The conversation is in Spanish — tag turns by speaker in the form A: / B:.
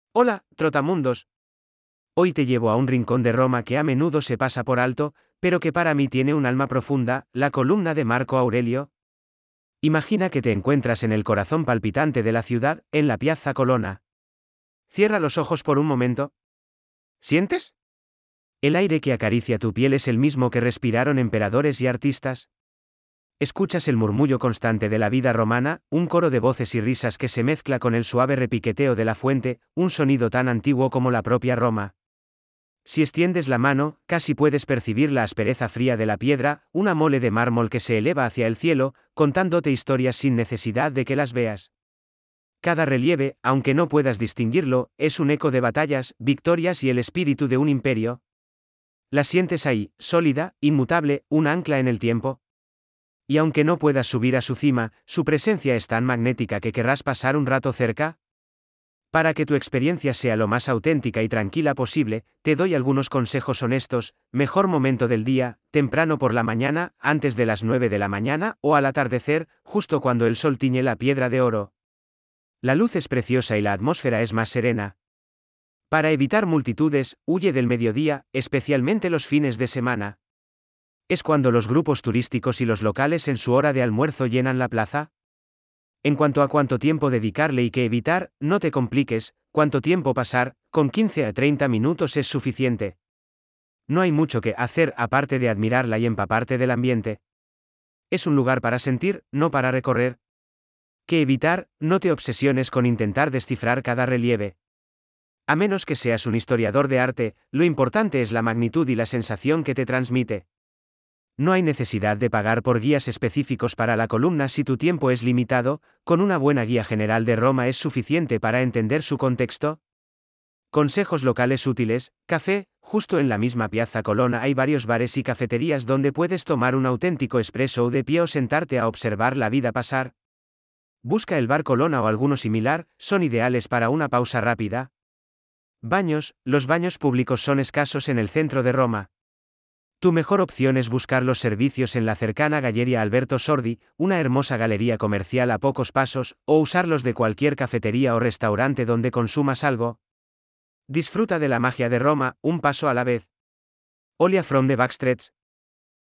A: Hola, Trotamundos. Hoy te llevo a un rincón de Roma que a menudo se pasa por alto, pero que para mí tiene un alma profunda, la columna de Marco Aurelio. Imagina que te encuentras en el corazón palpitante de la ciudad, en la Piazza Colonna. Cierra los ojos por un momento. ¿Sientes? El aire que acaricia tu piel es el mismo que respiraron emperadores y artistas. Escuchas el murmullo constante de la vida romana, un coro de voces y risas que se mezcla con el suave repiqueteo de la fuente, un sonido tan antiguo como la propia Roma. Si extiendes la mano, casi puedes percibir la aspereza fría de la piedra, una mole de mármol que se eleva hacia el cielo, contándote historias sin necesidad de que las veas. Cada relieve, aunque no puedas distinguirlo, es un eco de batallas, victorias y el espíritu de un imperio. La sientes ahí, sólida, inmutable, un ancla en el tiempo. Y aunque no puedas subir a su cima, su presencia es tan magnética que querrás pasar un rato cerca. Para que tu experiencia sea lo más auténtica y tranquila posible, te doy algunos consejos honestos. Mejor momento del día: temprano por la mañana, antes de las 9 de la mañana, o al atardecer, justo cuando el sol tiñe la piedra de oro. La luz es preciosa y la atmósfera es más serena. Para evitar multitudes, huye del mediodía, especialmente los fines de semana. Es cuando los grupos turísticos y los locales en su hora de almuerzo llenan la plaza. En cuanto a cuánto tiempo dedicarle y qué evitar, no te compliques, cuánto tiempo pasar, con 15 a 30 minutos es suficiente. No hay mucho que hacer aparte de admirarla y empaparte del ambiente. Es un lugar para sentir, no para recorrer. ¿Qué evitar? No te obsesiones con intentar descifrar cada relieve. A menos que seas un historiador de arte, lo importante es la magnitud y la sensación que te transmite. No hay necesidad de pagar por guías específicos para la columna si tu tiempo es limitado, con una buena guía general de Roma es suficiente para entender su contexto. Consejos locales útiles: café. Justo en la misma Piazza Colonna hay varios bares y cafeterías donde puedes tomar un auténtico espresso o de pie o sentarte a observar la vida pasar. Busca el bar Colonna o alguno similar, son ideales para una pausa rápida. Baños. Los baños públicos son escasos en el centro de Roma. Tu mejor opción es buscar los servicios en la cercana Galleria Alberto Sordi, una hermosa galería comercial a pocos pasos, o usarlos de cualquier cafetería o restaurante donde consumas algo. Disfruta de la magia de Roma, un paso a la vez. Olia from the backstretch.